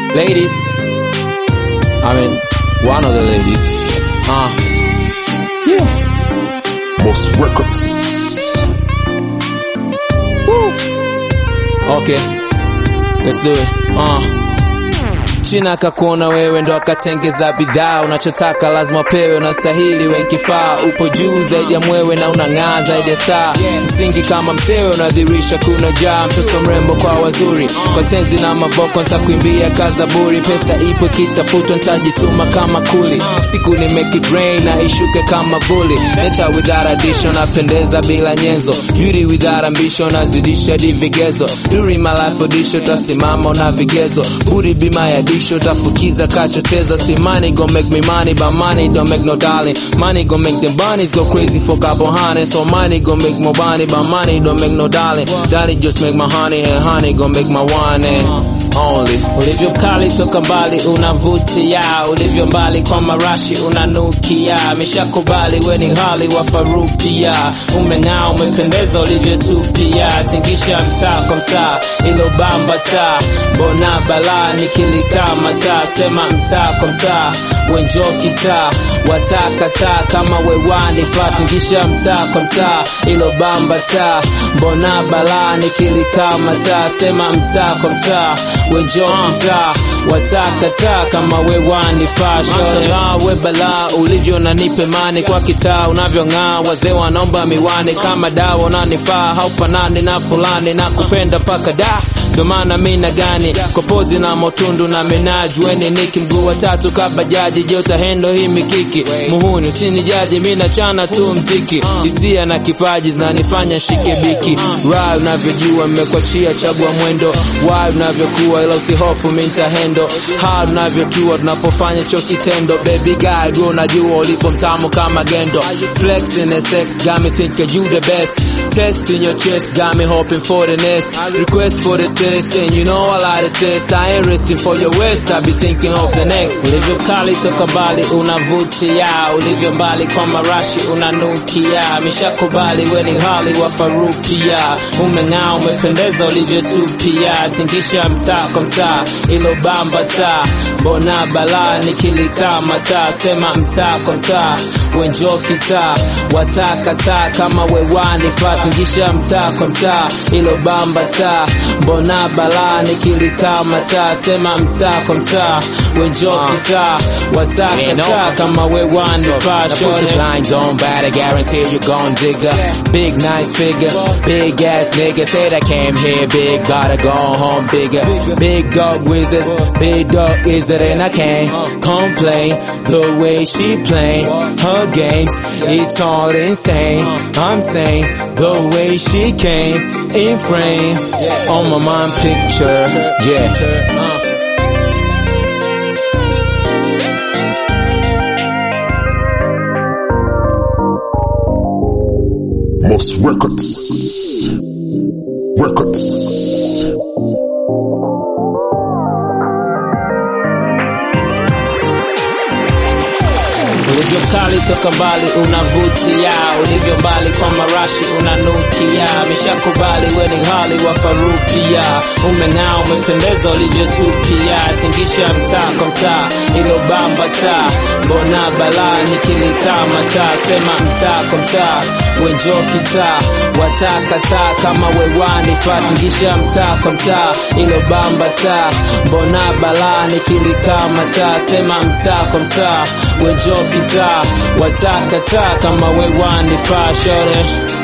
Ladies, I mean, one of the ladies. Yeah. Most Records. Woo. Okay, let's do it. China akakuona wewe ndo akatengeza bidhaa, unachotaka lazima pewe, unastahili we kifaa, upo juu zaidi ya mwewe na unang'aa zaidi ya star. Msingi kama msewe unadhirisha kuna jaa, mtoto mrembo kwa wazuri, kwa tenzi na maboko nitakuimbia kazaburi. Pesa ipo kitafutwa nitajituma kama kuli, siku ni make it rain na ishuke kama vuli. Nature without addition napendeza bila nyenzo, beauty without ambition nazidisha divigezo. During my life audition tasimama una vigezo, booty be my addition tafukiza kachoteza. See money gon' make me money, but money don't make no darling. Money gon' make them bunnies go crazy for couple honey. So money gon' make more money, but money don't make no darling. Darling just make my honey, and honey gon' make my one and only. Ulivyo kali toka mbali unavutia, ulivyo mbali kwa marashi unanukia. Mishakubali we ni hali wa farupia, umeng'aa umependeza ulivyo tupia. Tingisha mtaa kwa mtaa ilo bamba taa, bona bala nikilika mata. Sema mtaa kwa mtaa wenjo kita, wataka taa kama wewani fa. Tingisha mtaa kwa mtaa ilo bamba taa, bona bala nikilika mata. Sema mtaa kwa mtaa wenjo kita, wataka taa kama wewani fa. Mashallah we bala ulivyo na nipe mani, kwa kitaa unavyong'aa wazee wanaomba miwani. Kama dawa unanifaa haufanani na fulani, na kupenda paka da ndo maana mina gani kwa pozi na motundu na menaju. Weni niki mguu wa tatu kabajaji jota hendo hii mikiki. Muhuni usinijaji mina chana tu mziki, hisia na kipaji zinanifanya shike biki. Raha unavyojua mmekwachia chagua mwendo, why unavyokuwa ila usihofu minta hendo. Hard unavyotua tunapofanya cho kitendo, baby guy grow unajua ulipo mtamu kama gendo. Flex in the sex got me thinking you the best, test in your chest got me hoping for the next. Request for the test and you know I like the test. I ain't resting for your waist, I be thinking of the next. Ulivyo kali toka mbali unavutia, ulivyo mbali kwa marashi unanukia. Mishakubali we ni hali wa farupia, umeng'aa umependeza ulivyo tupia. Tingisha mtaa kwa mtaa ilo bamba taa, bona bala nikilika mata. Sema mtaa kwa mtaa wenjo kita, wataka taa kama wewani fa. Tingisha mtaa kwa mtaa ilo bamba taa, bona bala nikilika mata. Sema mtaa kwa mtaa wenjo kita, wataka taa kama wewani fa. Put the blind on bad, I guarantee you gon' dig up. Big nice figure, big ass nigga. Said I came here big, but I go home bigger. Big dog wizard, big dog is it, and I can't complain. The way she playing her games, it's all insane. I'm saying the way she came in frame on my mind picture, yeah. Most Records. Ulivyo kali toka mbali unavutia, ulivyo mbali kwa marashi unanukia. Mishakubali we ni hali wa farupia, umeng'aa umependeza ulivyo tupia. Tingisha mtaa kwa mtaa ilo bamba taa, bona bala nikilika mata. Sema mtaa kwa mtaa wenjo kita, wataka taa kama wewani fa. Tingisha mtaa kwa mtaa ilo bamba taa, bona bala nikilika mata. Sema mtaa kwa mtaa wenjo kita, wataka taa kama wewani fa. Shore